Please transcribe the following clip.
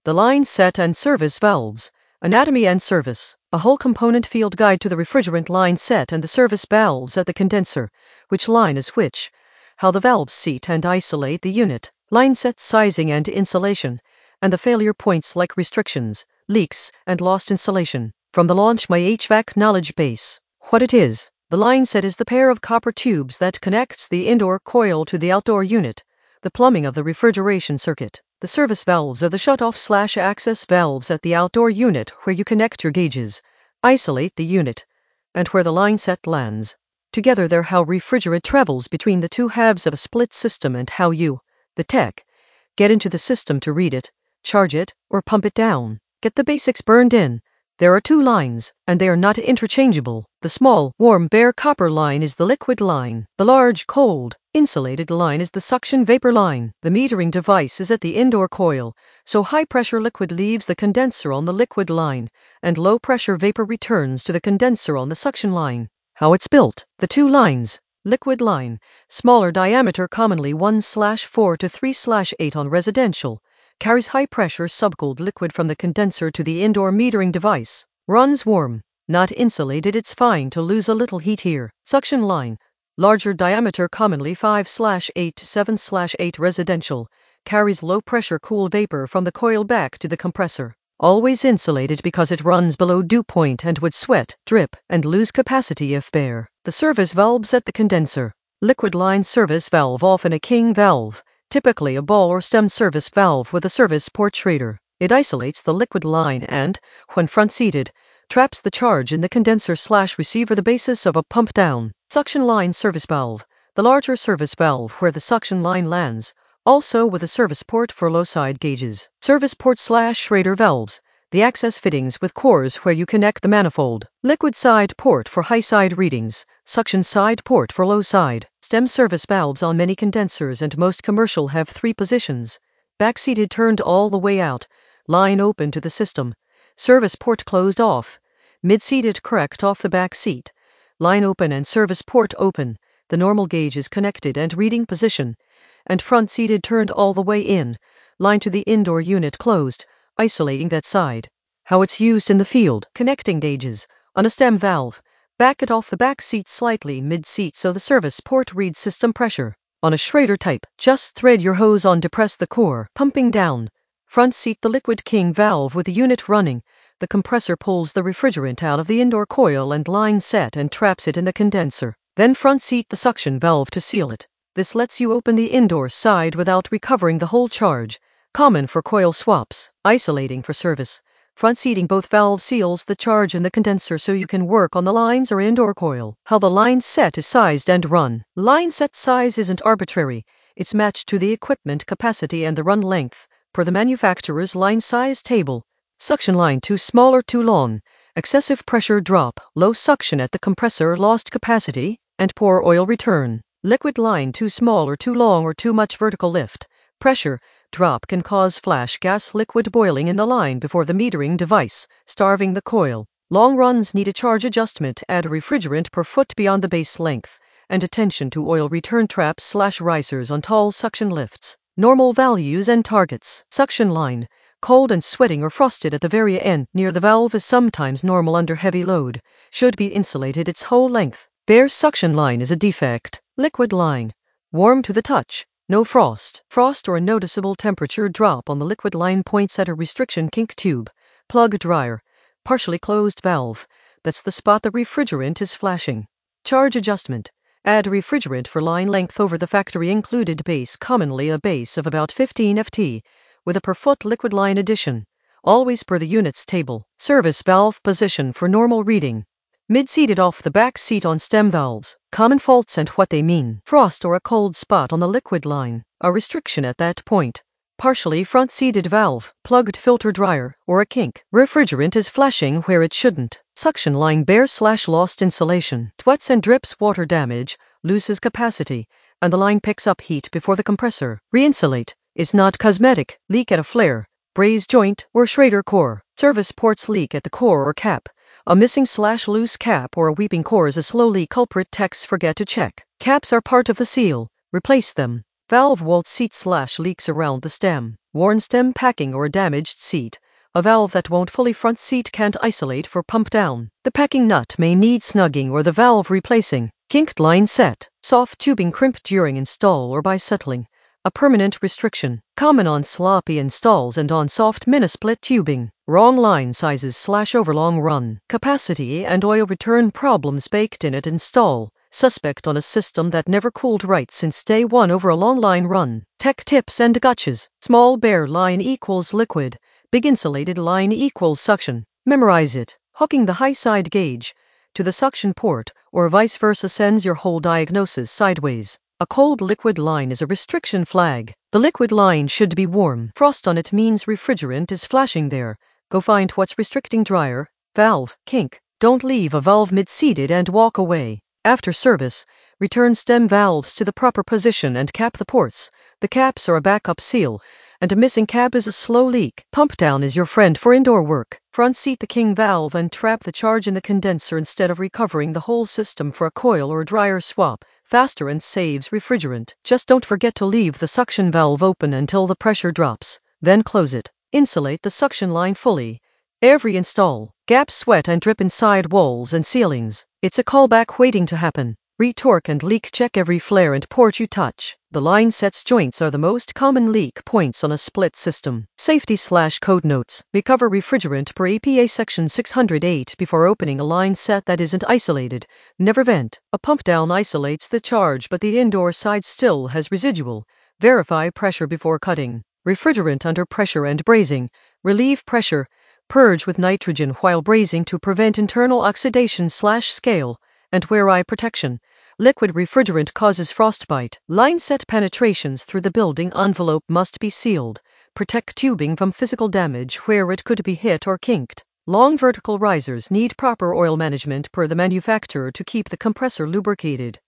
The line set and service valves. Anatomy and service. A whole component field guide to the refrigerant line set and the service valves at the condenser. Which line is which? How the valves seat and isolate the unit. Line set sizing and insulation. And the failure points like restrictions, leaks, and lost insulation. From the Launch My HVAC knowledge base. What it is. The line set is the pair of copper tubes that connects the indoor coil to the outdoor unit. The plumbing of the refrigeration circuit. The service valves are the shut-off/access valves at the outdoor unit where you connect your gauges, isolate the unit, and where the line set lands. Together they're how refrigerant travels between the two halves of a split system and how you, the tech, get into the system to read it, charge it, or pump it down. Get the basics burned in. There are two lines, and they are not interchangeable. The small, warm, bare copper line is the liquid line. The large, cold, insulated line is the suction vapor line. The metering device is at the indoor coil, so high-pressure liquid leaves the condenser on the liquid line, and low-pressure vapor returns to the condenser on the suction line. How it's built. The two lines. Liquid line, smaller diameter, commonly 1/4 to 3/8 on residential, carries high-pressure subcooled liquid from the condenser to the indoor metering device. Runs warm. Not insulated, it's fine to lose a little heat here. Suction line. Larger diameter, commonly 5/8 to 7/8 residential, carries low-pressure cool vapor from the coil back to the compressor. Always insulated because it runs below dew point and would sweat, drip, and lose capacity if bare. The service valves at the condenser. Liquid line service valve, often a king valve. Typically a ball or stem service valve with a service port Schrader. It isolates the liquid line and, when front-seated, traps the charge in the condenser/receiver, the basis of a pump down. Suction line service valve. The larger service valve where the suction line lands, also with a service port for low-side gauges. Service port/Schrader valves. The access fittings with cores where you connect the manifold. Liquid side port for high side readings. Suction side port for low side. Stem service valves on many condensers and most commercial have 3 positions. Back-seated turned all the way out. Line open to the system. Service port closed off. Mid-seated correct off the back seat. Line open and service port open. The normal gauge is connected and reading position. And front-seated turned all the way in. Line to the indoor unit closed, isolating that side. How it's used in the field. Connecting gauges. On a stem valve. Back it off the back seat slightly mid-seat so the service port reads system pressure. On a Schrader type, just thread your hose on, depress the core. Pumping down. Front seat the liquid king valve with the unit running. The compressor pulls the refrigerant out of the indoor coil and line set and traps it in the condenser. Then front seat the suction valve to seal it. This lets you open the indoor side without recovering the whole charge. Common for coil swaps. Isolating for service. Front seating both valves seals the charge in the condenser so you can work on the lines or indoor coil. How the line set is sized and run. Line set size isn't arbitrary. It's matched to the equipment capacity and the run length, per the manufacturer's line size table. Suction line too small or too long. Excessive pressure drop, low suction at the compressor, lost capacity, and poor oil return. Liquid line too small or too long or too much vertical lift. Pressure drop can cause flash gas liquid boiling in the line before the metering device, starving the coil. Long runs need a charge adjustment, add refrigerant per foot beyond the base length, and attention to oil return traps/risers on tall suction lifts. Normal values and targets. Suction line, cold and sweating or frosted at the very end near the valve is sometimes normal under heavy load, should be insulated its whole length. Bare suction line is a defect. Liquid line, warm to the touch. No frost. Frost or a noticeable temperature drop on the liquid line points at a restriction kink tube. Plug dryer. Partially closed valve. That's the spot the refrigerant is flashing. Charge adjustment. Add refrigerant for line length over the factory included base, commonly a base of about 15 ft, with a per foot liquid line addition. Always per the unit's table. Service valve position for normal reading. Mid-seated off the back seat on stem valves. Common faults and what they mean. Frost or a cold spot on the liquid line. A restriction at that point. Partially front-seated valve. Plugged filter dryer, or a kink. Refrigerant is flashing where it shouldn't. Suction line bare/lost insulation. Twets and drips, water damage, loses capacity, and the line picks up heat before the compressor. Re-insulate. Is not cosmetic. Leak at a flare, braze joint, or Schrader core. Service ports leak at the core or cap. A missing/loose cap or a weeping core is a slowly culprit techs forget to check. Caps are part of the seal. Replace them. Valve walt seat/leaks around the stem. Worn stem packing or damaged seat. A valve that won't fully front seat can't isolate for pump down. The packing nut may need snugging or the valve replacing. Kinked line set. Soft tubing crimped during install or by settling. A permanent restriction. Common on sloppy installs and on soft mini-split tubing. Wrong line sizes/overlong run. Capacity and oil return problems baked in at install. Suspect on a system that never cooled right since day one over a long line run. Tech tips and gotchas. Small bare line equals liquid. Big insulated line equals suction. Memorize it. Hooking the high side gauge to the suction port or vice versa sends your whole diagnosis sideways. A cold liquid line is a restriction flag. The liquid line should be warm. Frost on it means refrigerant is flashing there. Go find what's restricting dryer. Valve, kink. Don't leave a valve mid-seated and walk away. After service, return stem valves to the proper position and cap the ports. The caps are a backup seal, and a missing cap is a slow leak. Pump down is your friend for indoor work. Front seat the king valve and trap the charge in the condenser instead of recovering the whole system for a coil or dryer swap. Faster and saves refrigerant. Just don't forget to leave the suction valve open until the pressure drops. Then close it. Insulate the suction line fully. Every install. Gaps sweat and drip inside walls and ceilings. It's a callback waiting to happen. Retorque and leak check every flare and port you touch. The line sets joints are the most common leak points on a split system. Safety/code notes. Recover refrigerant per EPA section 608 before opening a line set that isn't isolated. Never vent. A pump down isolates the charge but the indoor side still has residual. Verify pressure before cutting. Refrigerant under pressure and brazing. Relieve pressure. Purge with nitrogen while brazing to prevent internal oxidation/scale. And wear eye protection. Liquid refrigerant causes frostbite. Line set penetrations through the building envelope must be sealed. Protect tubing from physical damage where it could be hit or kinked. Long vertical risers need proper oil management per the manufacturer to keep the compressor lubricated.